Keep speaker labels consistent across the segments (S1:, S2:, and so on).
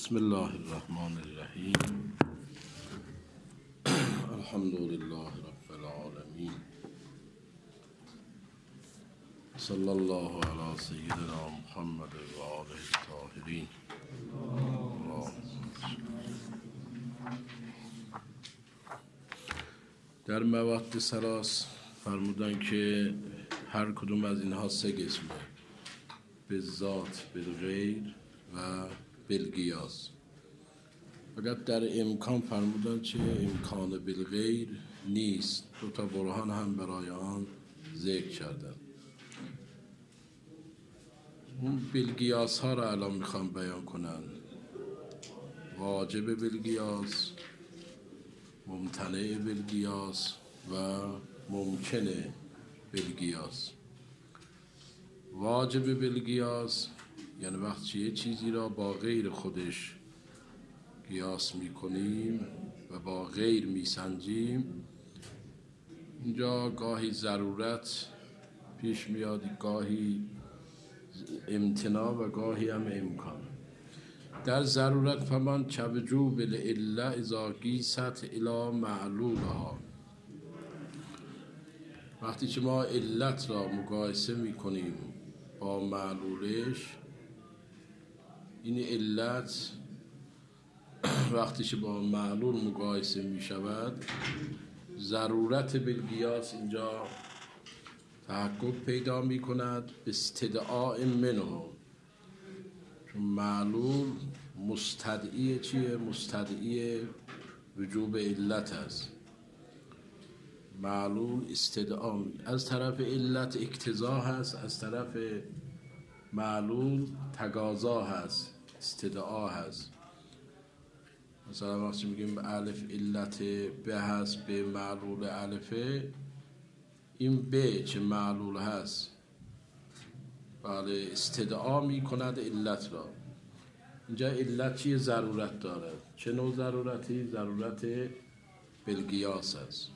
S1: بسم الله الرحمن الرحیم. الحمد لله رب العالمین. صلی الله علی سیدنا محمد و آله الطاهرین. در مواد سلاس فرمودن که هر کدوم از اینها سه قسمه: بالذات، بالغیر و بالقیاس. فقط در امکان فرمودن که امکان بالغیر نیست. دو تا برهان هم برای آن ذکر کردن. اون بالقیاس ها را الان میخوام بیان کنن: واجب بالقیاس، ممتنع بالقیاس و ممکن بالقیاس. واجب بالقیاس یعنی وقتی یه چیزی را با غیر خودش قیاس میکنیم و با غیر میسنجیم، اینجا گاهی ضرورت پیش میاد، گاهی امتناع و گاهی هم امکان. در ضرورت فمن کوجوب العله اذا قیست الی معلولها. وقتی که ما علت را مقایسه میکنیم با معلولش، این علت وقتی که با معلول مقایسه می شود، ضرورت بالقیاس اینجا تحقق پیدا می کند به استدعاء منه. چون معلول مستدعی چیه؟ مستدعی وجوب علت است. معلول استدعا از طرف علت اقتضا هست، از طرف معلول تقاضا هست، استدعا هست. مثلا وقتی میگیم الف علت به هست، به معلول الفه، این به چه معلول هست، بله استدعا میکند علت را. اینجا علت چیه؟ ضرورت داره. چه نوع ضرورتی؟ ضرورت بالقیاس است.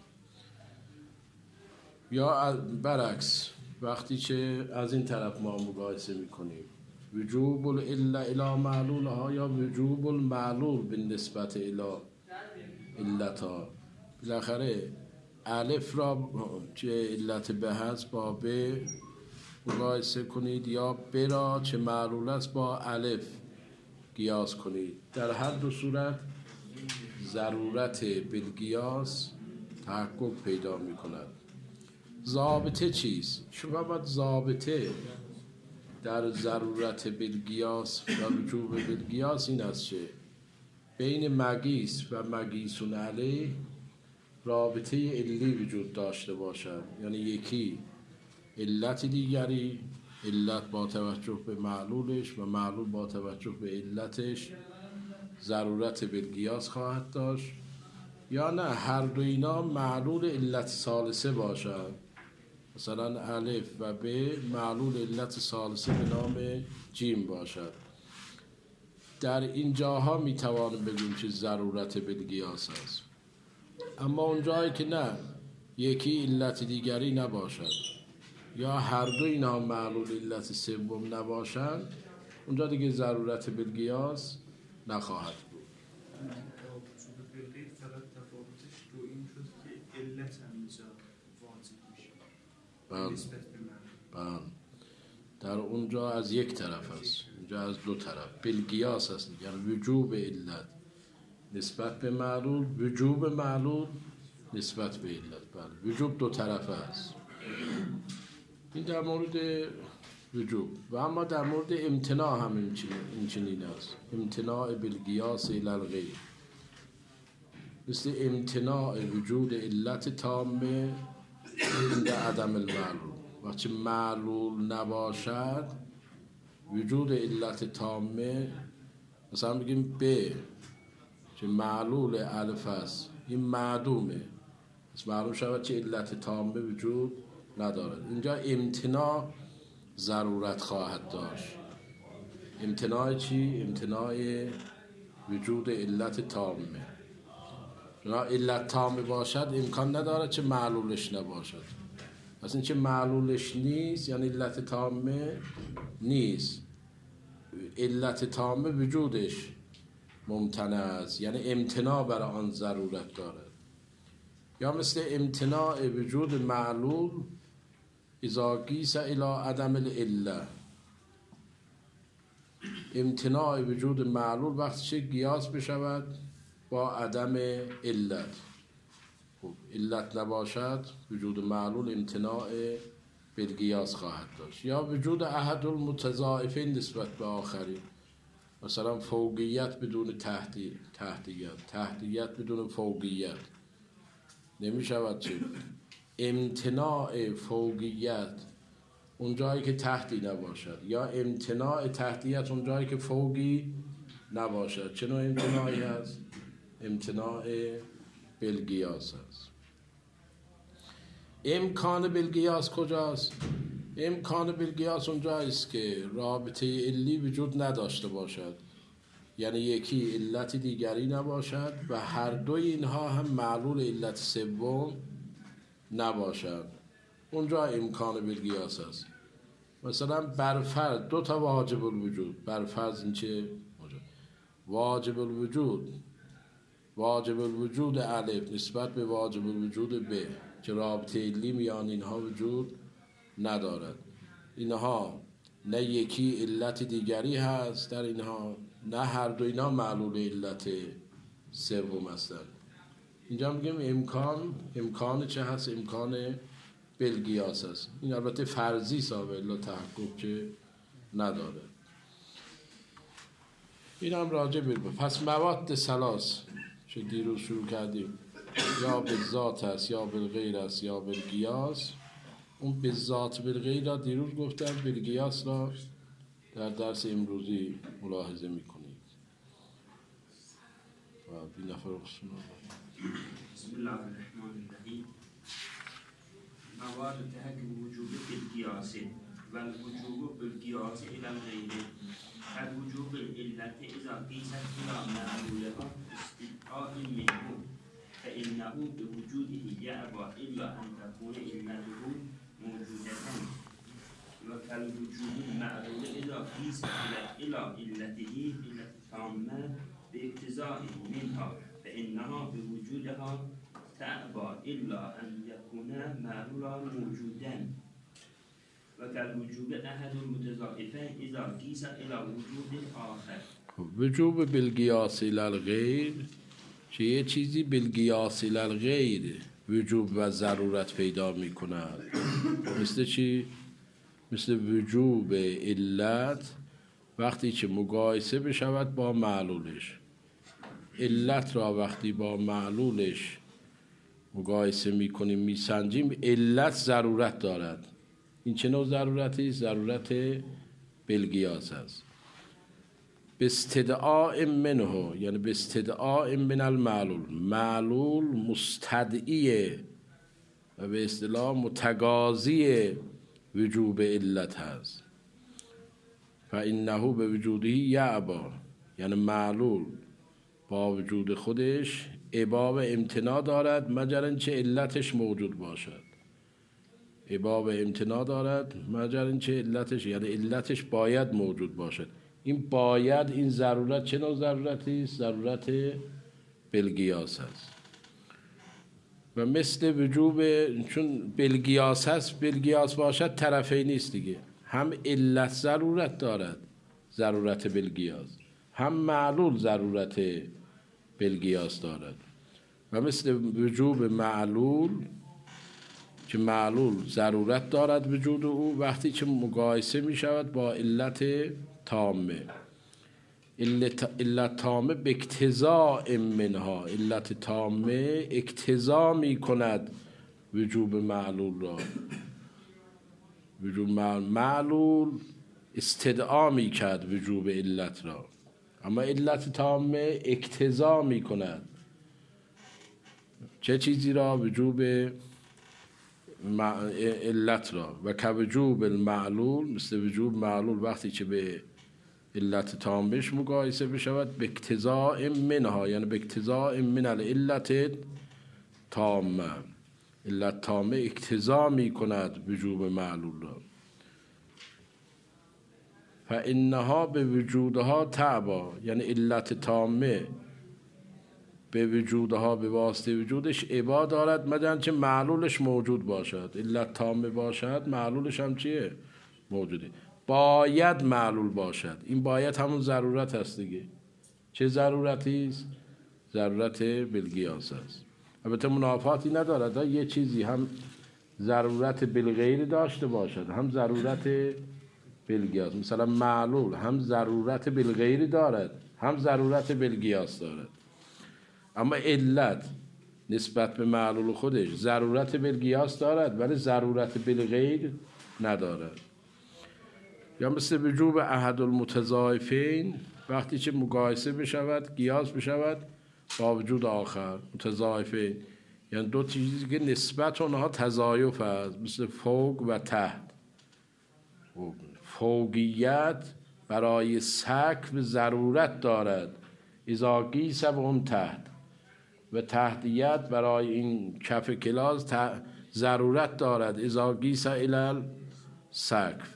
S1: یا برعکس، وقتی که از این طرف ما مقایسه میکنیم وجوب العله الی معلولها یا وجوب المعلول بالنسبت الی علتها، بالاخره الف را چه علت به هست با به مقایسه کنید، یا به را چه معلول است با الف قیاس کنید. در هر دو صورت ضرورت بالقیاس تحقق پیدا می کند. ضابطه چیست؟ شما باید ضابطه در ضرورت بالقیاس و وجوب بالقیاس این است که بین مقیس و مقیسون علیه رابطه علی وجود داشته باشد. یعنی یکی علت دیگری، علت با توجه به معلولش و معلول با توجه به علتش ضرورت بالقیاس خواهد داشت، یا نه هر دو اینا معلول علت ثالثه باشد. مثلا الف و ب معلول علت ثالثه به نام جیم باشد. در این جاها میتوانیم بگویم که ضرورت بالقیاس است. اما اون جایی که نه، یکی علت دیگری نباشد یا هر دو اینا معلول علت سوم نباشند، اونجا دیگه ضرورت بالقیاس نخواهد بود. بله. در اونجا از یک طرف است، اینجا از دو طرف. بالقیاس است، یعنی وجوب علت نسبت به معلول، وجوب معلول نسبت به علت. بله، وجوب دو طرفه است. این در مورد وجوب. و اما در مورد امتناع هم این چنین است: امتناع بالقیاس الی الغیر، مثل امتناع وجود علت تامه عند عدم المعلول. وقتی معلول نباشد وجود علت تامه، مثلا بگیم به که معلول الف است، این معدومه، پس معلوم شود که علت تامه وجود ندارد. اینجا امتناع ضرورت خواهد داشت. امتناع چی؟ امتناع وجود علت تامه. علت تامه باشد امکان ندارد که معلولش نباشد. پس این که معلولش نیست یعنی علت تامه نیست. علت تامه وجودش ممتنع است، یعنی امتناع بر آن ضرورت دارد. یا مثل امتناع وجود معلول اذا قیس الی عدم العله، امتناع وجود معلول وقتی چه قیاس بشود با عدم علت. علت نباشد وجود معلول امتناع بالقیاس خواهد داشت. یا وجود احد المتضاعفین نسبت به آخرین، مثلا فوقیت بدون تحتیت بدون فوقیت نمی شود چه؟ امتناع فوقیت اون جایی که تحتی نباشد، یا امتناع تحتیت اون جایی که فوقی نباشد. چه نوع امتناعی هست؟ امتناع بالقیاس هست. امکان بالقیاس کجاست؟ امکان بالقیاس اون جاییست که رابطه علی وجود نداشته باشد، یعنی یکی علت دیگری نباشد و هر دوی اینها هم معلول علت سوم نباشد. اونجا امکان بالقیاس است. مثلا برفرض دو تا واجب الوجود، برفرض این چه؟ واجب الوجود الف نسبت به واجب الوجود ب که رابطه علی میان اینها وجود ندارد. اینها نه یکی علت دیگری هست در اینها، نه هر دو اینها معلول علت سوم هستند. اینجا میگیم امکان چه هست؟ امکان بالقیاس هست. این البته فرضی سابه الا تحقق که نداره. این هم راجع به پس مواد ثلاث چه دیروز شروع کردیم، یا به ذات هست یا بالغیر است یا بالقیاس. اون به ذات بالغیر را دیروز گفتم، بالقیاس را در درس امروزی ملاحظه میکنید. و بی نفر بسم
S2: الله الرحمن الرحیم. مواد تحقق وجوب بالقیاس و الوجوب بالقیاس الى الغیر الوجوب العلت اذا قیست الى معلولها استدعاء منه فانه بوجوده یعبا الا ان تكون علته موجودة وكالوجوب المعلول اذا قیست الى علته علة تامة باقتضاء منها فانها بوجودها تعبا الا ان يكون معلولا موجودا وكالوجوب احد المتضاعفين اذا قيس الى وجود اخر.
S1: وجوب بالقیاس الی الغیر که یه چیزی بالقیاس الی الغیر وجوب و ضرورت پیدا می کند. مثل چی؟ مثل وجوب علت وقتی که مقایسه بشود با معلولش. علت را وقتی با معلولش مقایسه میکنیم میسنجیم، علت ضرورت دارد. این چه نوع ضرورتی؟ ضرورت بالقیاس است. به استدعاء منه، یعنی به استدعاء من المعلول، معلول مستدعیه و به اصطلاح متقاضی وجوب علت هست. فانه به وجوده یعبا، یعنی معلول با وجود خودش اباب امتناع دارد مگر اینکه علتش موجود باشد. اباب امتناع دارد مگر اینکه علتش، یعنی علتش باید موجود باشد. این باید، این ضرورت چه نوع ضرورتی است؟ ضرورت بالقیاس است. و مثل وجوب، چون بالقیاس هست، بالقیاس باشد طرفی نیست دیگه، هم علت ضرورت دارد ضرورت بالقیاس، هم معلول ضرورت بالقیاس دارد. و مثل وجوب معلول که معلول ضرورت دارد وجود او وقتی که مقایسه می شود با علت تامه. علت تامه به اقتضاء منها، علت تامه اقتضا می کند وجوب معلول را. وجوب معلول استدعا می کرد وجوب علت را، اما علت تامه اقتضا می کند چه چیزی را؟ وجوب علت را. و که وجوب المعلول، مثل وجوب معلول وقتی که به علت تامش مقایسه بشود به اقتضاء منها، یعنی به اقتضاء من العلت تامه، علت تامه اقتضا می کند وجوب معلول را. فانها به وجودها تعبا، یعنی علت تامه به وجودها به واسطه وجودش عبا دارد مگر چه معلولش موجود باشد. علت تامه باشد معلولش هم چیه؟ موجوده. باید معلول باشد. این باید همون ضرورت هست دیگه. چه ضرورتی است؟ ضرورت بالقیاس است. البته منافاتی ندارد، یه چیزی هم ضرورت بالغیر داشته باشد هم ضرورت بالقیاس. مثلا معلول هم ضرورت بالغیر دارد هم ضرورت بالقیاس دارد، اما علت نسبت به معلول خودش ضرورت بالقیاس دارد ولی ضرورت بالغیر ندارد. یا مثل وجوب احد المتضاعفین، وقتی که مقایسه بشود، قیاس بشود با وجود آخر. متضاعفین یعنی دو چیزی که نسبت اونها تضاعف است، مثل فوق و تحت. فوقیت برای سقف ضرورت دارد اذا قیس به اون تحت، و تحتیت برای این کف کلاس ضرورت دارد اذا قیس الی سقف.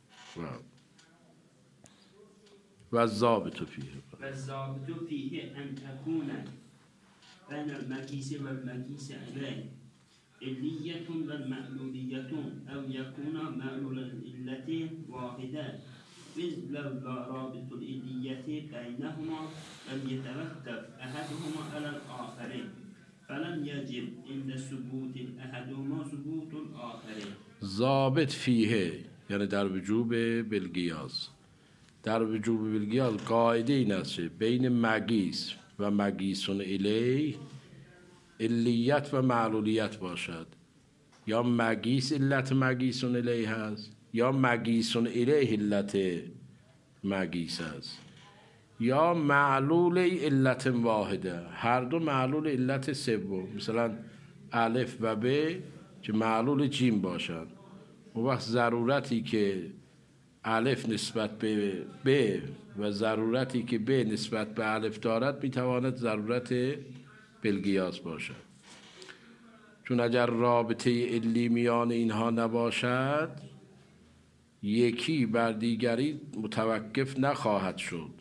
S1: و الضابط فیه
S2: ان تكون بين المقيس والمقيس عليه علية والمعلولية أو يكون معلول العلتين واحدا، إذ لو لا رابط العلية بينهما لم يترتب أحدهما على الآخر، فلم يجب عند ثبوت أحدهما ثبوت الآخر.
S1: ضابط فیه یعنی در وجوب بالقیاس. در وجوب بالقیاس قاعده این است که بین مقیس و مقیسون الیه علیت و معلولیت باشد. یا مقیس علت مقیسون الیه هست، یا مقیسون الیه علت مقیس هست، یا معلول علت واحده، هر دو معلول علت سوم. مثلا الف و ب که معلول جیم باشند، اون وقت ضرورتی که الف نسبت به ب و ضرورتی که ب نسبت به الف دارد میتواند ضرورت بالقیاس باشد. چون اگر رابطه علی میان اینها نباشد یکی بر دیگری متوقف نخواهد شد.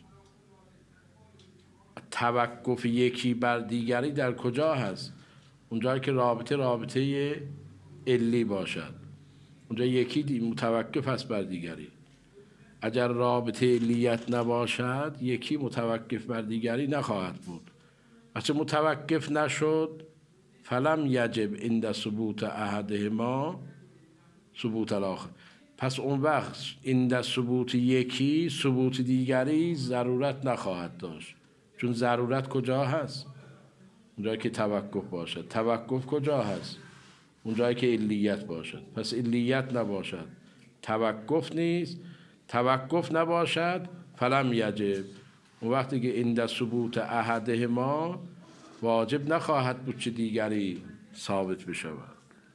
S1: توقف یکی بر دیگری در کجا هست؟ اونجایی که رابطه علی باشد، اونجا یکی متوقف است بر دیگری. اگر رابطه علیت نباشد یکی متوقف بر دیگری نخواهد بود. اگه متوقف نشد فلم یجب عند ثبوت احدهما ثبوت الاخر، پس اون وقت عند ثبوت یکی ثبوت دیگری ضرورت نخواهد داشت. چون ضرورت کجا هست؟ اونجایی که توقف باشد. توقف کجا هست؟ اونجایی که علیت باشد. پس علیت نباشد توقف نیست، توقف نباشد فلم یجب، اون وقتی که عند ثبوت احدهما واجب نخواهد بود چه دیگری ثابت بشود.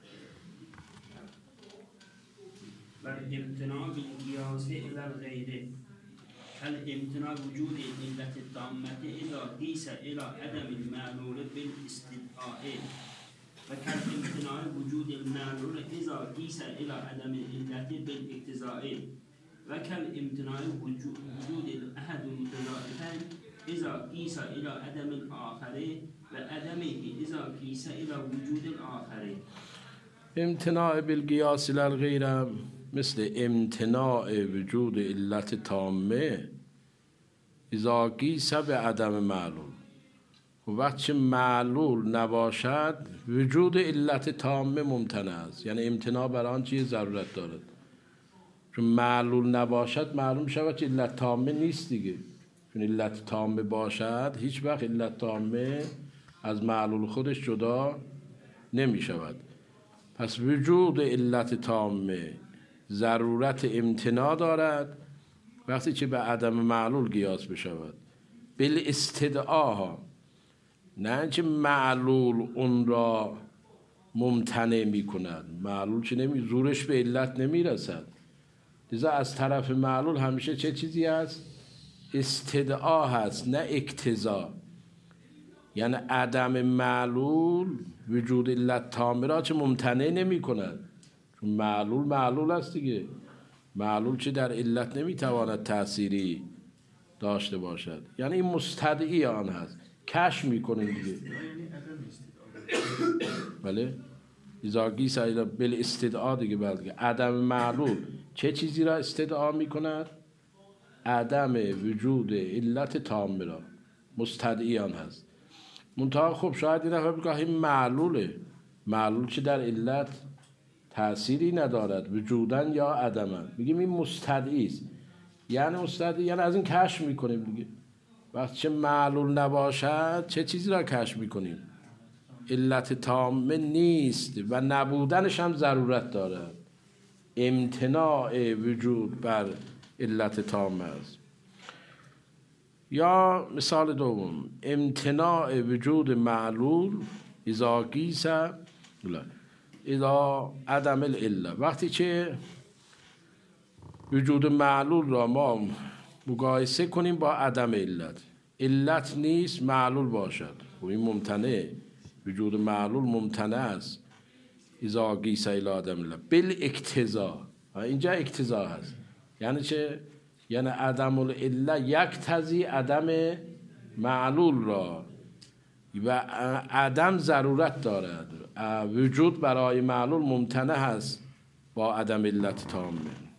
S2: والامتناع بالقياس إلى الغير كالامتناع وجود العلة التامة إذا قيس إلى عدم المعلول بالاستدعاء، وكالامتناع وجود المعلول إذا قيس إلى عدم العلة بالاقتضاء، وكالامتناع وجود الأحد المتضاعفين إذا قيس إلى عدم الآخر وعدمه إذا قيس إلى وجود الآخر.
S1: امتناع بالقیاس الی الغیر مثل امتناع وجود علت تامه اذا قیس به عدم معلول. و وقتی معلول نباشد وجود علت تامه ممتنع است، یعنی امتناع برای آن چیز ضرورت دارد. چون معلول نباشد معلوم شود که علت تامه نیست دیگه. چون علت تامه باشد هیچ وقت علت تامه از معلول خودش جدا نمی شود. پس وجود علت تامه ضرورت امتناع دارد وقتی که به عدم معلول قیاس بشود. بالاستدعاها، نه که معلول اون را ممتنع می کند. معلول چه زورش به علت نمی رسد، لذا از طرف معلول همیشه چه چیزی هست؟ استدعا هست نه اقتضا. یعنی عدم معلول وجود علت تامه را چه ممتنع نمی کند، چون معلول است دیگه. معلول چه در علت نمیتواند تأثیری داشته باشد، یعنی این مستدعی آن هست، کشف میکنیم دیگه. بله اذا قیس بالاستدعا دیگه، بلکه عدم معلول چه چیزی را استدعا میکند؟ عدم وجود علت تامه را، مستدعی آن هست. منتها خب شاید این دفعه بگه این معلوله، معلول چه در علت تأثیری ندارد وجودن یا عدمن، میگیم این مستدعی است. یعنی مستدعی یعنی از این کشف میکنیم دیگه. وقتی چه معلول نباشد چه چیزی را کشف میکنیم؟ علت تامه نیست و نبودنش هم ضرورت دارد. امتناع وجود بر علت تامه است. یا مثال دوم، امتناع وجود معلول اذا قیس اذا عدم العله، وقتی که وجود معلول را ما مقایسه کنیم با عدم علت، علت نیست معلول باشد، و این ممتنع، وجود معلول ممتنع است. اذا قیس الی عدم العله بالاقتضاء، اینجا اقتضا هست، یعنی چه؟ یعنی عدم العله یقتضی عدم معلول را، و عدم ضرورت دارد، وجود برای معلول ممتنع هست با عدم علت تامه.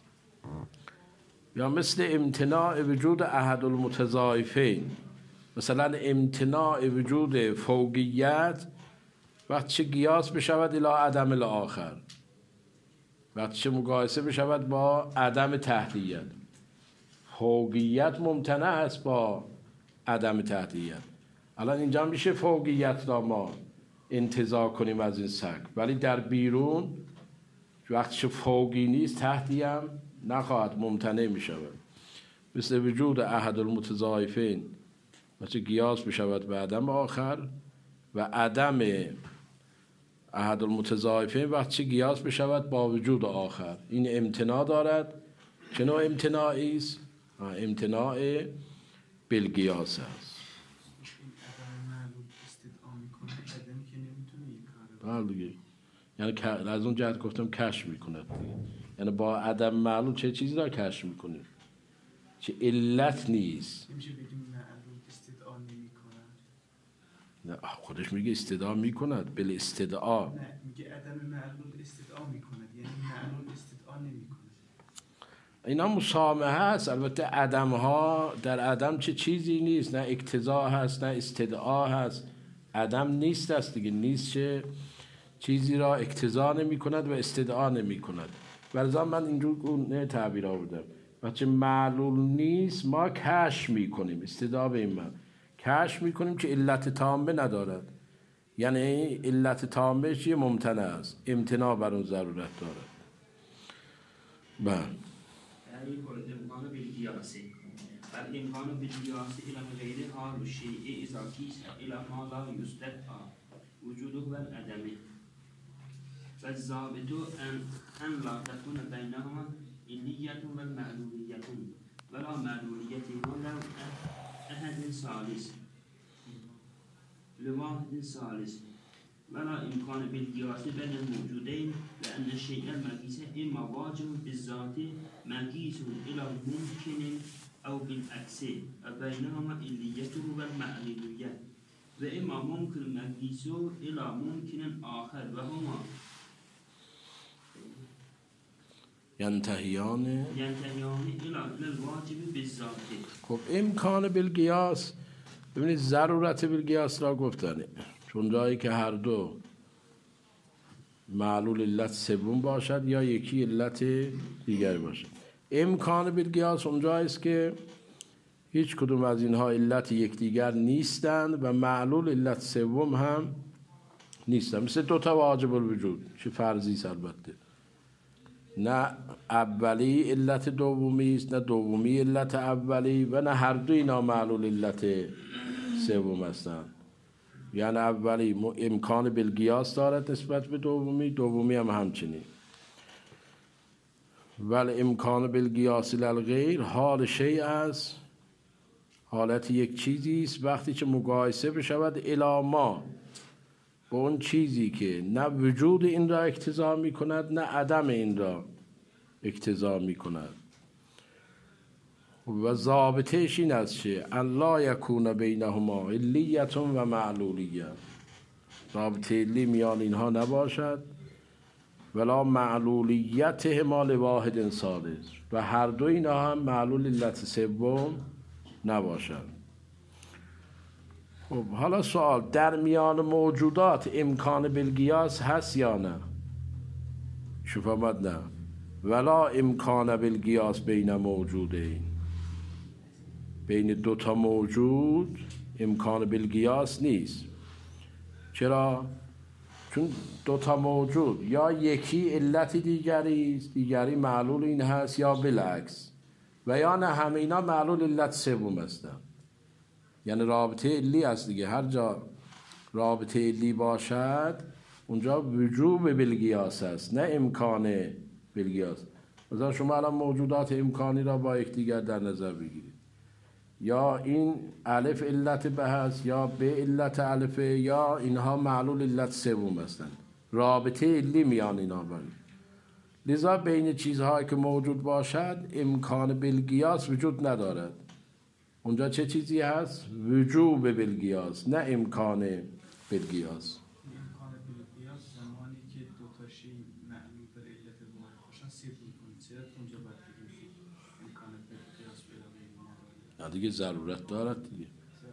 S1: یا مثل امتناع وجود احد المتضاعفین، مثلا امتناع وجود فوقیت وقتی چه قیاس بشود الی عدم الاخر، وقتی چه مقایسه بشود با عدم تحتیت. فوقیت ممتنع است با عدم تحتیت. الان اینجا میشه فوقیت را ما انتزاع کنیم از این سگ، ولی در بیرون وقتی چه فوقی نیست تحتی هم نخواهد، ممتنع میشود. مثل وجود احد المتضاعفین مثل قیاس بشود به عدم آخر، و عدم احد المتضاعفین وقتی چه قیاس بشود با وجود آخر. این امتناع دارد. چه نوع امتناعی است؟ امتناع بالقیاس است. دیگه یعنی از اون جهت گفتم کشف میکند، یعنی با عدم معلول چه چیزی را کشف میکنیم؟ چه علت نیست.
S3: نمیشه بگیم معلول استدعا نمیکند؟
S1: نه خودش میگه استدعا میکند، بل استدعا.
S3: نه میگه عدم معلول استدعا میکند، یعنی معلول استدعا نمیکند.
S1: اینا مسامحه هست. البته عدم ها در عدم چه چیزی نیست، نه اقتضا هست نه استدعا هست. عدم نیست است دیگه، نیست چه چیزی را اقتضا نمی کند و استدعا نمی کند. ولذا من اینجور تعبیر آوردم. وقتی معلول نیست ما کشف می کنیم، استدعا به این من کشف می کنیم که علت تامه ندارد، یعنی علت تامه چیه؟ ممتنع است، امتناع بر اون ضرورت دارد. بله
S2: الإمكان بالقياس، الإمكان بالقياس إلى غير حال الشيء إذا قيس إلى ما لا يستدعى وجوده والعدم، فالضابط أن لا تكون بينهما علية والمعلولية، ولا معلولية ولا أحد ثالث لواحد ثالث، ولا إمكان بالقياس بين الموجودين، لأن الشيء المقيس إما واجب بالذات مقيس إلى ممكن أو بالعكس، وبينهما عليته والمعلولية، وإما ممكن مقيس إلى ممكن آخر، وهما
S1: ینتهیان
S2: إلى الواجب بالذات.
S1: خب امکان بالقیاس، ببینید ضرورت بالقیاس را گفتن، چون جایی که هر دو معلول علت سوم باشد یا یکی علت دیگری باشد. امکان بالقیاس اونجایی است که هیچ کدوم از اینها علت یکدیگر نیستند و معلول علت سوم هم نیستند. مثل دوتا واجب الوجود، چه فرضی است البته، نه اولی علت دومی است نه دومی علت اولی، و نه هر دو اینا معلول علت سوم هستند. یعنی اولی امکان بالقیاس دارد نسبت به دومی، دومی هم همچنین. ولی امکان بالقیاس للغیر حال شیء است، حالت یک چیزی است وقتی که مقایسه بشود الی ما، با اون چیزی که نه وجود این را اقتضا می کند نه عدم این را اقتضا می کند. و ضابطهش این است که ان لا یکون بینهما علیت و معلولیه، رابطه علی میان اینها نباشد ولا معلولیت همال واحد ثالث، و هر دو اینها هم معلول علت سوم نباشد. خب حالا سوال، در میان موجودات امکان بالقیاس هست یا نه؟ شوف آمد نه. ولا امکان بالقیاس بین موجودین، بین دوتا موجود امکان بالقیاس نیست. چرا؟ چون دوتا موجود یا یکی علت دیگری است، دیگری معلول این هست، یا بالعکس، و یا نه همه اینا معلول علت سوم هستن. یعنی رابطه علی است دیگه. هر جا رابطه علی باشد اونجا وجوب بالقیاس است، نه امکان بالقیاس. مثلا شما الان موجودات امکانی را با یکدیگر در نظر بگیرید، یا این الف علت به هست یا به علت الفه، یا اینها معلول علت سوم هستند. رابطه علی میان اینا باید. لذا بین چیزهایی که موجود باشد امکان بالقیاس وجود ندارد. اونجا چه چیزی هست؟ وجوب بالقیاس، نه امکان بالقیاس.
S3: امکان بالقیاس زمانی که دو تا شی معلول بر علت واحد باشن سوم کنید، چرا اونجا باید بگیم امکان بالقیاس پیدا
S1: نه دیگه ضرورت دارد دیگه.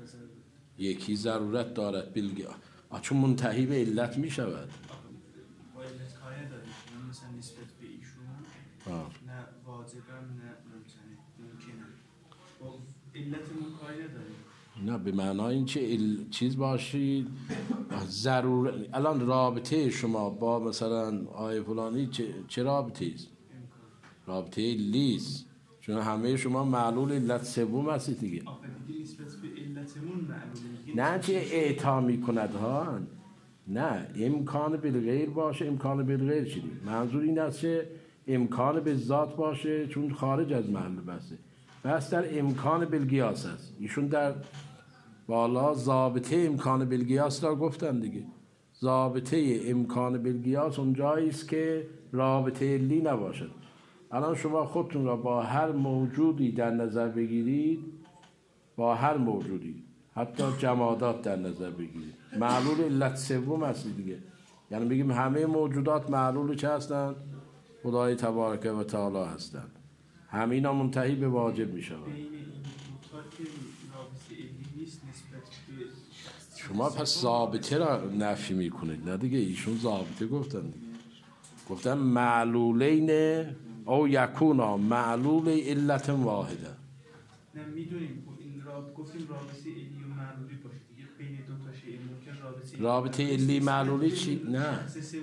S1: یکی ضرورت دارد بالقیاس، چون منتهی به علت می شود.
S3: با علت کاری داریم مثلا نسبت به ایشون نه واجبم نه ممکنه با علتمون کاری نداریم.
S1: نه به معنای این چیز باشید ضرور. الان رابطه شما با مثلا آیه فلانی چه رابطه است؟ رابطه لیست، چون همه شما معلول علت سوم هستید دیگه.
S3: دیگه نسبت به علتمون معلوله.
S1: نه چه اعطا می کند ها، نه امکان بالغیر باشه. امکان بالغیر چی؟ منظور این است که امکان به ذات باشه، چون خارج از محل بحثه. بس در امکان بالقیاس است. ایشون در بالا ضابطه امکان بالقیاس را گفتن دیگه. ضابطه امکان بالقیاس اونجایی است که رابطه علی نباشد. الان شما خودتون را با هر موجودی در نظر بگیرید، با هر موجودی، حتی جمادات در نظر بگیرید، معلول علت سوم هستی دیگه. یعنی بگیم همه موجودات معلول چه هستند؟ خدای تبارک و تعالی هستند. همینا منتهی به واجب می شود. شما پس ضابطه را نفی می کنید. نه دیگه ایشون ضابطه گفتن دیگه. گفتن معلولین او یکونا معلول علت واحده.
S3: نه میدونیم این گفتیم رابطه علی و معلولی باشه دیگه. بین دو تا شیء ممکن
S1: رابطه علی معلولی چی؟ نه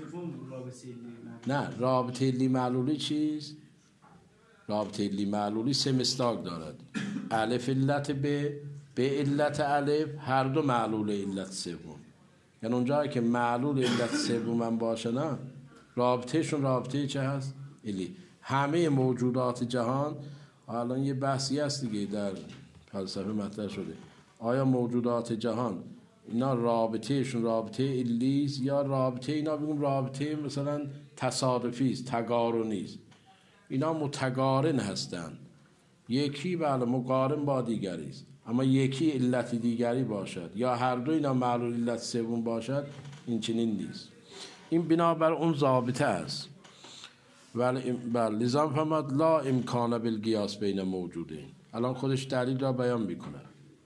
S1: نه رابطه علی معلولی چیست؟ رابطه علی معلولی سه مصداق دارد. الف علت به علت الف، هر دو معلول علت سوم. یعنی اونجایی که معلول علت سوم هم باشه نه، رابطهشون رابطه چه هست؟ علی. همه موجودات جهان، الان یه بحثی هست دیگه در فلسفه مطرح شده، آیا موجودات جهان اینا رابطهشون رابطه علیست یا رابطه اینا بگیم رابطه مثلا تصادفی است، تقارنی است؟ اینا متقارن هستند. یکی بله مقارن با دیگری است، اما یکی علت دیگری باشد یا هر دو اینا معلول علت سوم باشد، این چنین نیست. این بنابر اون ضابطه است. ولی لذا فهمد لا امکان بالقیاس بین موجودین. الان خودش دلیل را بیان میکنه.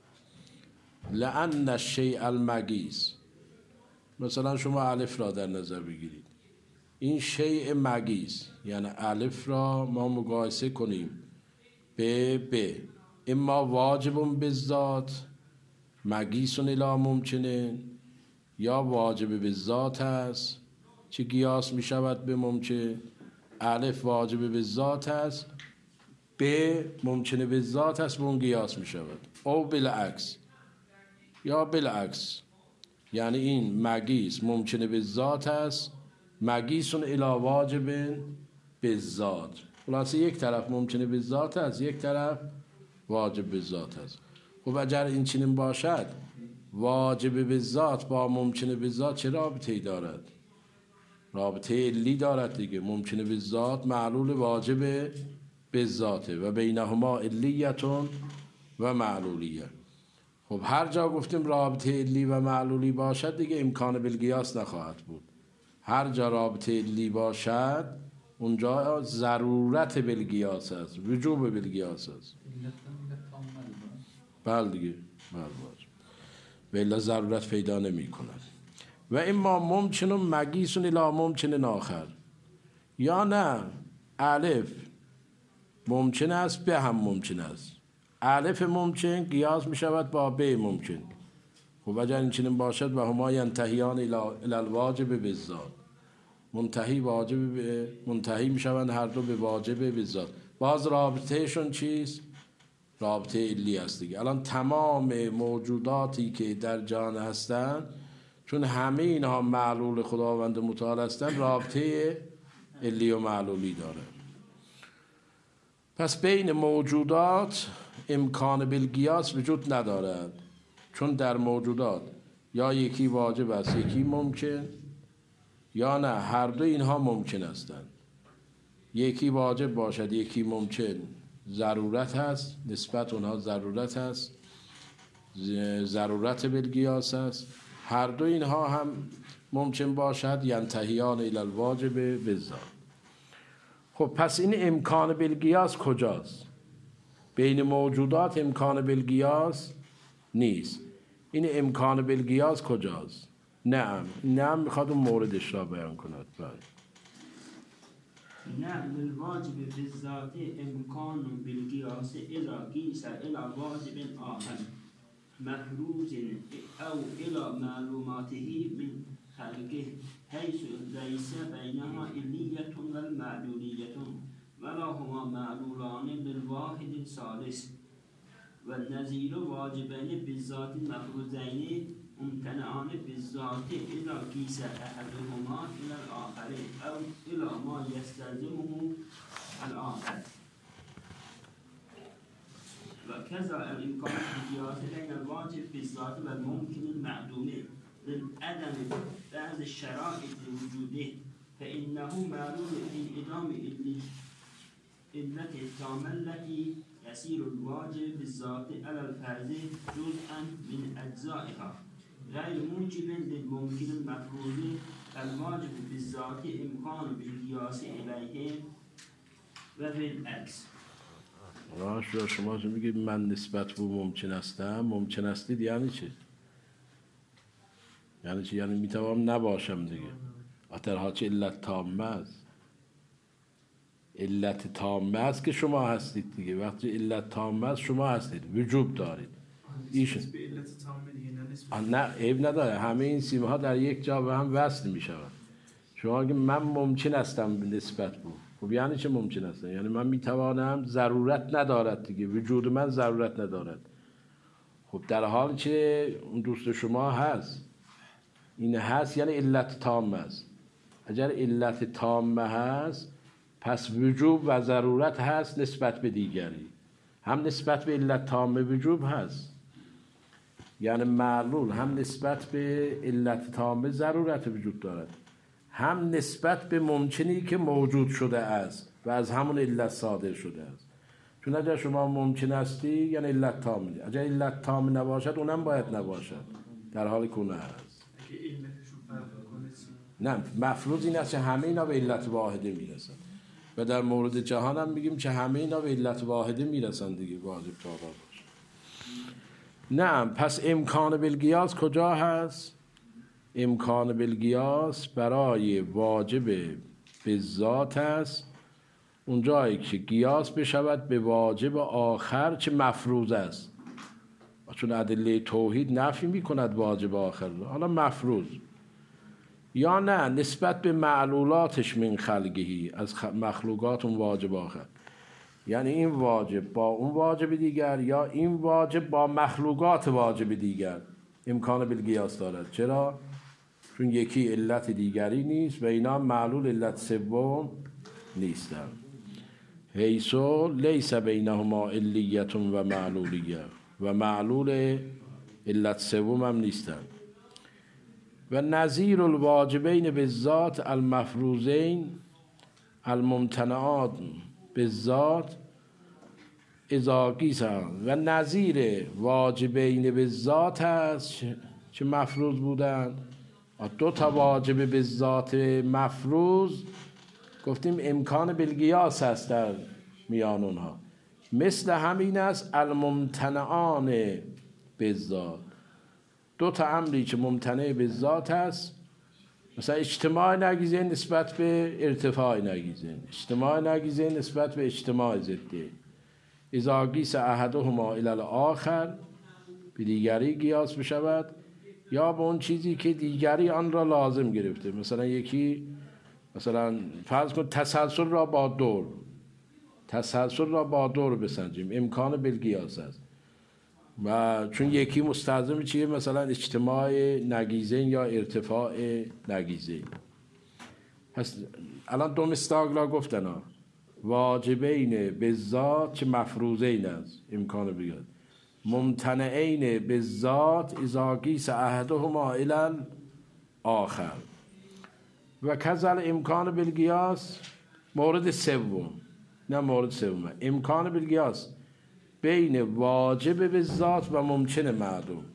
S1: لأن الشیء المقیس، مثلا شما الف را در نظر بگیرید، این شیء مقیس یعنی الف را ما مقایسه کنیم به اما واجب بالذات مقیس الی ممکنه، یا واجب بالذات است چه قیاس می شود به ممکن. الف واجب بالذات است، به ممکنه بالذات است به اون قیاس می شود. او بالعکس، یا بالعکس، یعنی این مقیس ممکنه بالذات است، مقیس الی واجب بالذات. خلاصه یک طرف ممکنه بالذات است، یک طرف واجب بالذات است. خب اگر این چنین باشد، واجب بالذات با ممکنه بالذات چه رابطه‌ای دارد؟ رابطه علی دارد دیگه. ممکنه به ذات معلول واجب به ذاته و بینهما علیتون و معلولیه. خب هر جا گفتیم رابطه علی و معلولی باشد دیگه امکان بالقیاس نخواهد بود. هر جا رابطه علی باشد اونجا ضرورت بالقیاس است، وجوب بالقیاس است. بله دیگه، بله و الا ضرورت پیدا نمی کند. و اما ممکن و مقیس الی ممکن آخر، یا نه الف ممکن است به هم ممکن است. الف ممکن قیاس می شود با به ممکن. خب اگر این چنین باشد و هما ینتهیان الی الواجب بالذات، منتهی می شوند هر دو به واجب بالذات. باز رابطهشون چیست؟ رابطه علی است دیگه. الان تمام موجوداتی که در جهان هستند چون همه اینها معلول خداوند متعال هستند رابطه علی و معلولی داره. پس بین موجودات امکان بالقیاس وجود ندارد، چون در موجودات یا یکی واجب است یکی ممکن، یا نه هر دو اینها ممکن هستند. یکی واجب باشد یکی ممکن ضرورت هست، نسبت اونها ضرورت هست، ضرورت بالقیاس است. هر دو اینها هم ممکن باشد ینتهیان الی الواجب بالذات. خب پس این امکان بالقیاس کجاست؟ بین موجودات امکان بالقیاس نیست. این امکان بالقیاس کجاست؟ نعم میخواد اون موردش را بیان کند.
S2: نعم الواجب بالذات امکان بالقیاس الی قیس الی واجب آخر مفروض او الی معلوماته من خلقه حيث ليس بينها علية والمعلولية ولا هما معلولان بالواحد الثالث والنظير واجبين بالذات مفروضين ممتنعان بالذات إلى قيس أحدهما إلى الآخر أو إلى ما يستلزمه الآخر. وكذا الإمكان بالقياس بين الواجب بالذات والممكن المعدوم للعدم بعض الشرائط لوجوده فإنه معلول انعدام علة التامة التي يسير الواجب بالذات على الفرد جزءا من أجزائها غير موجب للممكن المفروض. الواجب بالذات امکان بالقیاس الیه و بالعکس.
S1: شما میگید من نسبت به ممکن هستم، ممکن هستید یعنی چی؟ یعنی چی؟ یعنی میتوانم نباشم دیگه. در چه علت تامه است؟ علت تامه است که شما هستید دیگه. وقتی علت تامه است شما هستید، وجوب دارید. ایشون نه عیب نداره، همه این سیمه ها در یک جا به هم وصل می شود. شما اگه من ممکن هستم به نسبت بود، خب یعنی چه ممکن هستم؟ یعنی من می توانم، ضرورت ندارد دیگه، وجود من ضرورت ندارد. خب در حالی که اون دوست شما هست، این هست یعنی علت تامه است. اگر علت تامه هست پس وجوب و ضرورت هست نسبت به دیگری. هم نسبت به علت تامه وجوب هست، یعنی معلول هم نسبت به علت تامه ضرورت وجود دارد، هم نسبت به ممکنی که موجود شده است و از همون علت صادر شده است. چون اگر شما ممکن هستی یعنی علت تامه، اگر علت تامه نباشد اونم باید نباشد در حالی که اونه هست. نه مفروض این است که همه اینا به علت واحده میرسن و در مورد جهان هم میگیم که همه اینا به علت واحده میرسن دیگه، واجب تابع باشه. نه پس امکان بالقیاس کجا هست؟ امکان بالقیاس برای واجب بالذات است، اونجایی که قیاس بشود به واجب آخر چه مفروض است. چون ادله توحید نفی میکند واجب آخر، حالا مفروض. یا نه نسبت به معلولاتش من خلقهی، از مخلوقات اون واجب آخر، یعنی این واجب با اون واجب دیگر یا این واجب با مخلوقات واجب دیگر امکان بالقیاس دارد. چرا؟ چون یکی علت دیگری نیست و اینا معلول علت سوم نیستن. حیث لیس بینهما علیت و معلولیه، و معلول علت سوم هم نیستن. و نظیر الواجبین بالذات المفروضین الممتنعات بالذات اذا قیس. و نظیر واجبین بالذات هست چه مفروض بودن. دو تا واجب بالذات مفروض گفتیم امکان بالقیاس هست در میان اونها. مثل همین است الممتنعان بالذات، دو تا امری که ممتنع بالذات هست، مثلا اجتماع ناگیزه نسبت به ارتفاع ناگیزه، اجتماع ناگیزه نسبت به اجتماع ضده. اذا قیس احدهما الی الاخر، به دیگری قیاس بشود، یا به اون چیزی که دیگری آن را لازم گرفته. مثلا یکی مثلا فرض کن تسلسل را با دور، تسلسل را با دور بسنجیم، امکان بالقیاس است. و چون یکی مستلزم چیه؟ مثلا اجتماع نگیزین یا ارتفاع نگیزین. پس الان دو مستاق را گفتن ها، واجبین بالذات چه مفروضین است امکان بالقیاس، ممتنعین بالذات اذا قیس احدهما الی الاخر. و کذل امکان بالقیاس مورد سوم، نه مورد سوم، امکان بالقیاس بین واجب بالذات و ممکن معدوم.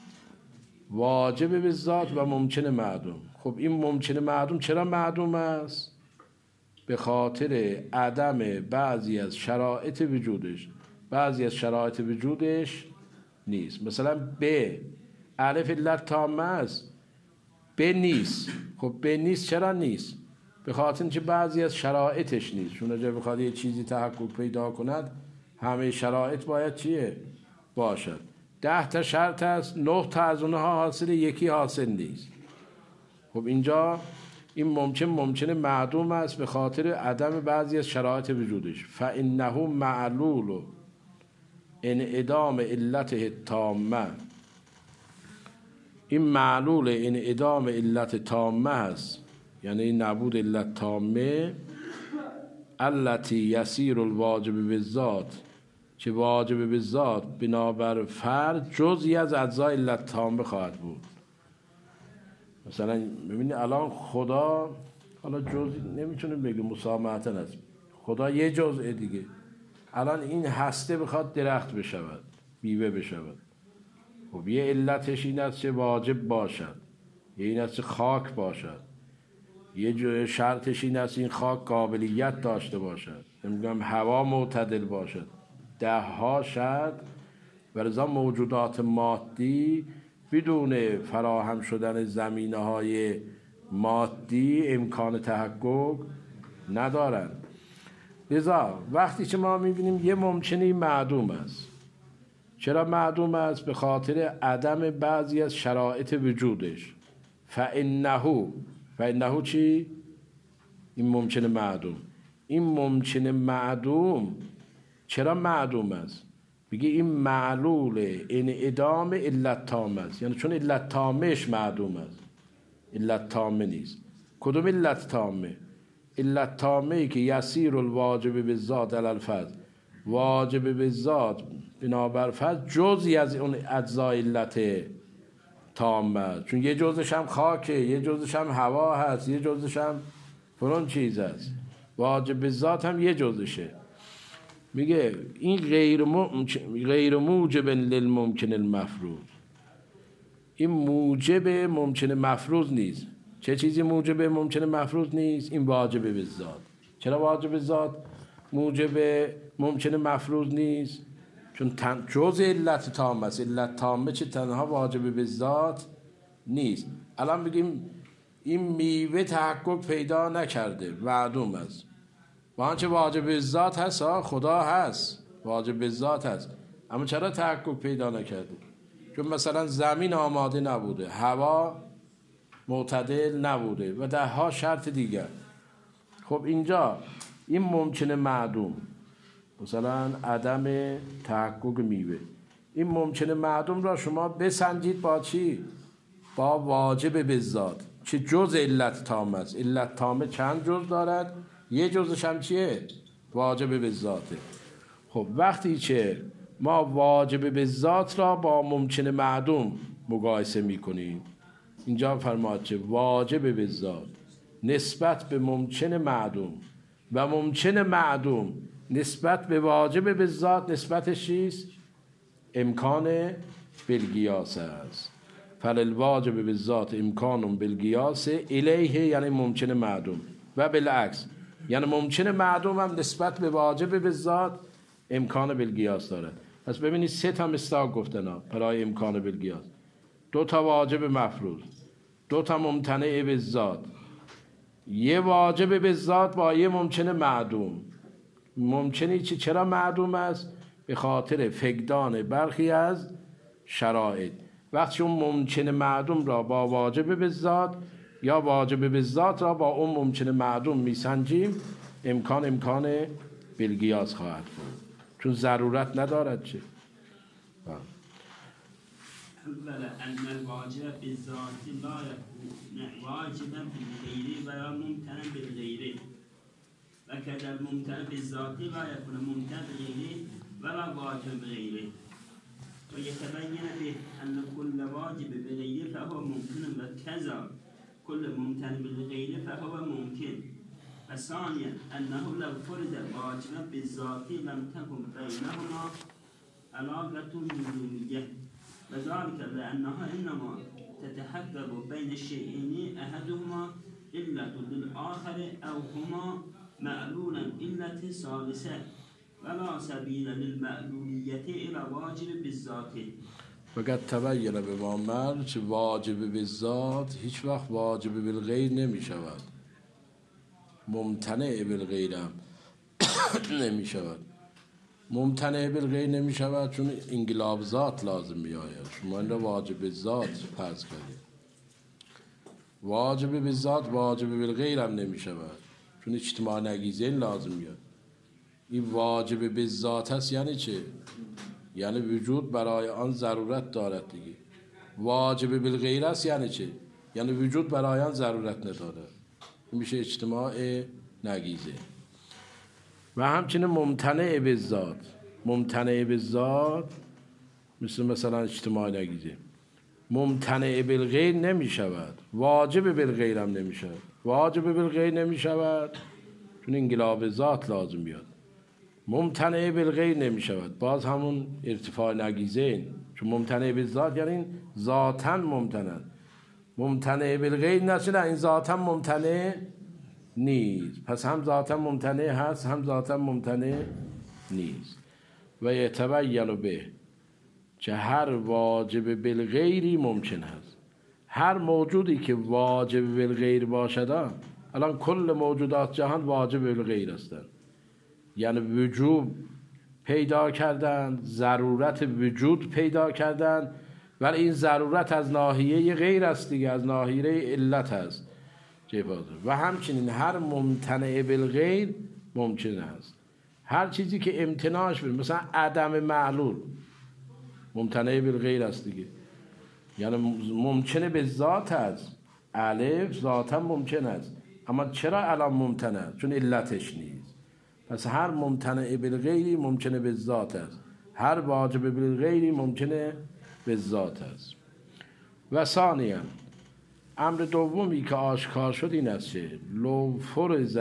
S1: واجب بالذات و ممکن معدوم. خب این ممکن معدوم چرا معدوم است؟ به خاطر عدم بعضی از شرایط وجودش. بعضی از شرایط وجودش نیست. مثلا ب الف علت تامه است، ب نیست. خب ب نیست چرا نیست؟ به خاطر اینکه بعضی از شرایطش نیست. چون اگر بخواد یه چیزی تحقق پیدا کند همه شرایط باید چیه؟ باشد. 10 تا شرط هست، 9 تا از اونها حاصل، یکی حاصل نیست. خب اینجا این ممکن معدوم است به خاطر عدم بعضی از شرایط وجودش. فانه معلول انعدام علته تامه. این معلول انعدام علت تامه است، یعنی نبود علت تامه. التی یسیر الواجب بالذات، چه واجب بالذات بنابر فرد جزئی از اجزای علت تامه خواهد بود. مثلا ببینید الان خدا، حالا جزئی نمیتونیم بگیم مسامحتاً است، خدا یه جزء دیگه. الان این هسته بخواد درخت بشود، میوه بشود، خب یه علتش این است که واجب باشد، یه این است که خاک باشد، یه شرطش این است این خاک قابلیت داشته باشد، نمیگم هوا معتدل باشد. 10 شرط. ولذا موجودات مادی بدون فراهم شدن زمینه‌های مادی امکان تحقق ندارند. لذا وقتی که ما میبینیم یه ممکنی معدوم است، چرا معدوم است؟ به خاطر عدم بعضی از شرایط وجودش. فانه چی؟ این ممکن معدوم. این ممکن معدوم چرا معدوم است؟ بگی این معلول انعدام علت تامه است، یعنی چون علت تامهش معدوم است، علت تامه نیست. کدوم علت تامه؟ علت تامه ای که یسیر الواجب بالذات علی الفرد، واجب بالذات بنابر فرد جزئی از اون اجزای علت تامه، چون یه جزش هم خاکه، یه جزش هم هوا هست، یه جزش هم فلان چیز هست. واجب بالذات هم یه جزشه. میگه این غیر موجب للممکن المفروض، این موجب ممکن مفروض نیست. چه چیزی موجب ممکن مفروض نیست؟ این واجب بالذات. چرا واجب بالذات موجب ممکن مفروض نیست؟ چون جزء علت تامه است. علت تامه چه تنها واجب بالذات نیست. الان بگیم این میوه تحقق پیدا نکرده، معدوم است. با آنچه واجب بالذات هست، خدا هست، واجب بالذات هست، اما چرا تحقق پیدا نکرده؟ چون مثلا زمین آماده نبوده، هوا معتدل نبوده و 10 شرط دیگر. خب اینجا این ممکنه معدوم، مثلا عدم تحقق میوه، این ممکنه معدوم را شما بسنجید با چی؟ با واجب بالذات. چه جز علت تامه است. علت تامه چند جز دارد؟ یه جزش هم چیه؟ واجب بالذاته. خب وقتی که ما واجب بالذات را با ممکن معدوم مقایسه میکنیم، اینجا فرماد چه واجب به ذات نسبت به ممکن معدوم و ممکن معدوم نسبت به واجب به ذات نسبتش چیست؟ امکان بالقیاس است. فللواجب به ذات امکان بالقیاس الیه، یعنی ممکن معدوم، و بالعکس یعنی ممکن معدوم هم نسبت به واجب به ذات امکان بالقیاس دارد. پس ببینید 3 تا مصداق گفتن ها برای امکان بالقیاس: 2 تا واجب مفروض، 2 تا ممتنع به ذات، 1 واجب به ذات با 1 ممکن معدوم. ممکنی چرا معدوم است؟ به خاطر فقدان برخی از شرایط. وقتی اون ممکن معدوم را با واجب به ذات یا واجب به ذات را با اون ممکن معدوم میسنجیم، امکان بالقیاس خواهد بود، چون ضرورت ندارد. چه؟
S2: أول أن الواجب بالذات لا يكون واجبا بالغير ولا ممتنا بالغير، وكذا الممتنع بالذات لا يكون ممتنع بغيره ولا واجب بغيره. ويتبين به أن كل واجب بغيره فهو ممكن، وكذا كل ممتنع بالغير فهو ممكن. وثانيا أنه لو فرض واجبا بالذات لم تكن بينهما علاقة لزومية، وذلك لأنها إنما تتحقق بين الشيئين أحدهما علة للآخر أو هما معلولا علة ثالثة، ولا سبيل للمعلولية إلى واجب بالذات.
S1: فقد تبین به ما مر که واجب بالذات هیچ وقت واجب بالغیر نمی شود، ممتنع بالغیر هم نمی شود. ممتنع بالغیر نمی شود چون انقلاب ذات لازم می آید. شما این را واجب ذات فرض کردید. واجب بالذات واجب بالغیر هم نمی شود چون اجتماع نگیزین لازم میاد. این واجب بالذات هست یعنی چه؟ یعنی وجود برای آن ضرورت دارد دیگه. واجب بالغیر است یعنی چه؟ یعنی وجود برای آن ضرورت ندارد. این میشه اجتماع نگیزه. و همچنین ممتنع بالذات، ممتنع بالذات مثلا اجتماع نگیزه، ممتنع بالغیر نمی شود، واجب بالغیر هم نمی شود. واجب بالغیر نمی شود چون انقلاب ذات لازم بیاد. ممتنع بالغیر نمی شود، باز همون ارتفاع نگیزه، چون ممتنع بالذات یعنی ذاتاً ممتنع. ممتنع بالغیر نشه، نه این ذاتاً ممتنع نیست. پس هم ذاتاً ممتنع هست هم ذاتاً ممتنع نیست. و یتبین به که هر واجب بالغیری ممکن هست. هر موجودی که واجب بالغیر باشد، الان کل موجودات جهان واجب بالغیر هستند، یعنی وجوب پیدا کردن، ضرورت وجود پیدا کردن، ولی این ضرورت از ناحیه غیر است دیگه، از ناحیه علت است. و همچنین هر ممتنع بالغیر ممکن است. هر چیزی که امتناعش بره، مثلا عدم معلول ممتنع بالغیر است دیگه، یعنی ممکنه به ذات است. الف ذاتا ممکن است، اما چرا الان ممتنع است؟ چون علتش نیست. پس هر ممتنع بالغیری ممکنه به ذات است، هر واجب بالغیری ممکنه به ذات است. و ثانیاً امر دومی که آشکار شد این است که لو فرض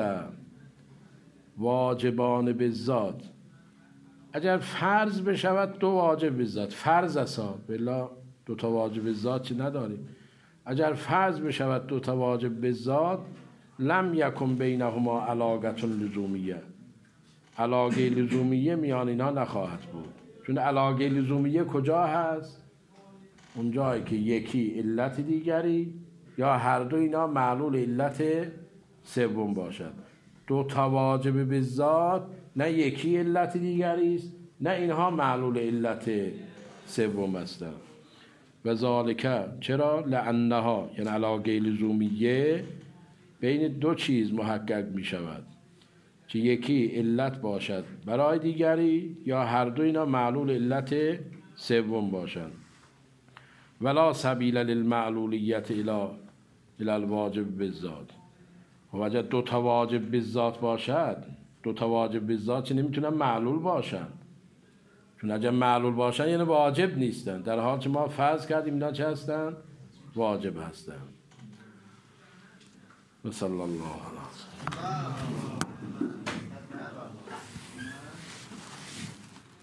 S1: واجبان به ذات، اگر فرض بشود 2 واجب به ذات، فرض است، بلا 2 تا واجب به ذات چی نداریم. اگر فرض بشود 2 تا واجب به ذات، لم یکن بینهما علاقه لزومیه، علاقه لزومیه میان اینا نخواهد بود. چون علاقه لزومیه کجا هست؟ اون جایی که یکی علت دیگری یا هر دو اینا معلول علت سوم باشد. 2 تا واجب به ذات نه یکی علت دیگری است نه اینها معلول علت سوم هستند. و ذالک چرا؟ لانها، یعنی علاقه لزومیه بین 2 چیز محقق می شود که یکی علت باشد برای دیگری یا هر دو اینا معلول علت سوم باشند. ولا سبیل للمعلولیت الی الواجب بالذات. و اگر 2 تا واجب بالذات باشد، 2 تا واجب بالذات چه نمیتونن معلول باشن، چون اگر معلول باشن یعنی واجب نیستن، در حالی که ما فرض کردیم اینا چه هستن؟ واجب هستند. و صلی الله علیه